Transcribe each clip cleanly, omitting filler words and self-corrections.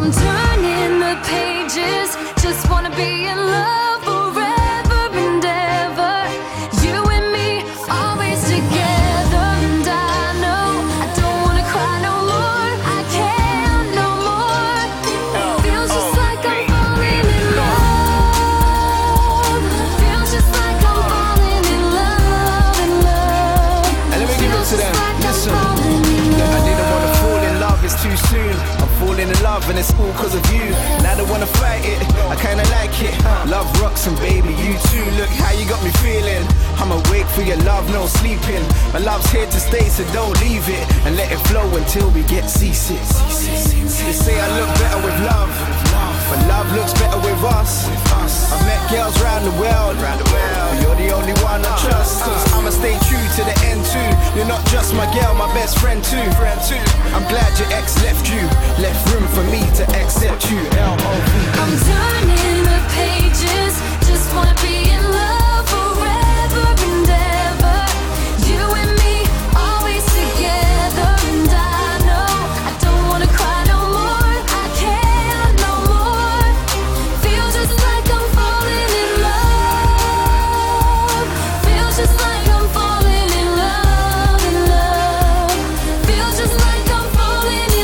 I'm turning the pages, just wanna be in love forever and ever. You and me, always together. And I know I don't wanna cry no more, I can't no more. Feels just like I'm falling in love. Feels just like I'm falling in love, in love. And let me give it to them. Listen, I didn't wanna fall in love, it's too soon. I'm falling in love and it's all cause of you. And I don't wanna fight it, I kinda like it. Love rocks and baby, you too. Look how you got me feeling. I'm awake for your love, no sleeping. My love's here to stay, so don't leave it. And let it flow until we get seasick. They say I look better with love, but love looks better with us. I've met girls round the world, but you're the only one I trust. Cause I'ma stay true to the end too. You're not just my girl, my best friend too. I'm glad your ex left you, left room for me to accept you. L-O-V. I'm turning the pages, just wanna be in love forever and ever. You and me, always together. And I know I don't wanna cry no more, I can't no more. Feels just like I'm falling in love. Feels just like I'm falling in love, in love. Feels just like I'm falling in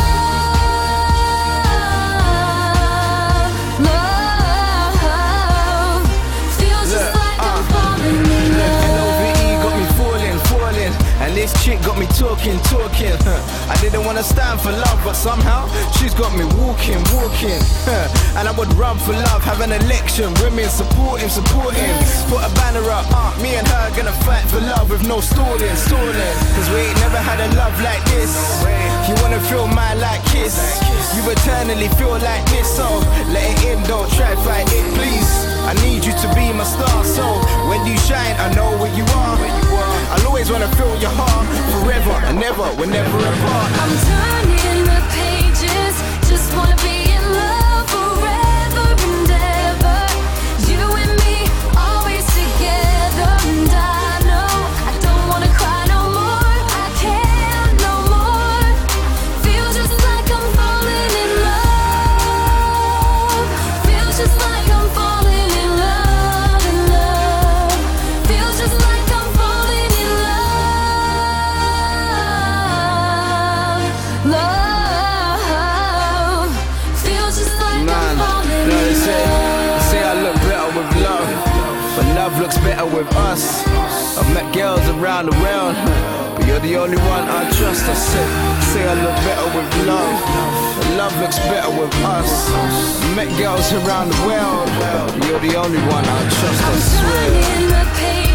love, love. Feels just like I'm falling in love. L-O-V-E got me falling. And this chick got me talking. I didn't wanna stand for love, but somehow she's got me walking. And I would run for love, have an election, women supporting. Put a banner up, me and her gonna fight for love with no stalling. Cause we ain't never had a love like this. You wanna feel mine like Kiss, you eternally feel like this. So let it in, don't try fight it, please. I need you to be my star, so when you shine, I know where you are. I'll always wanna feel your heart, forever and never, we're never apart. I'm turning the pages, just wanna be in love forever and ever. You and me, always together. And I know I don't wanna cry no more, I can't no more. Feels just like I'm falling in love. Feels just like I'm falling in love, in love. Feels just like I'm falling in love, love. Feels just like I'm falling in They love. say I look better with love, but love looks better with us. I've met girls around the world, but you're the only one I trust. I say I look better with love, but love looks better with us. I've met girls around the world, but you're the only one I trust, I swear. Turning the page.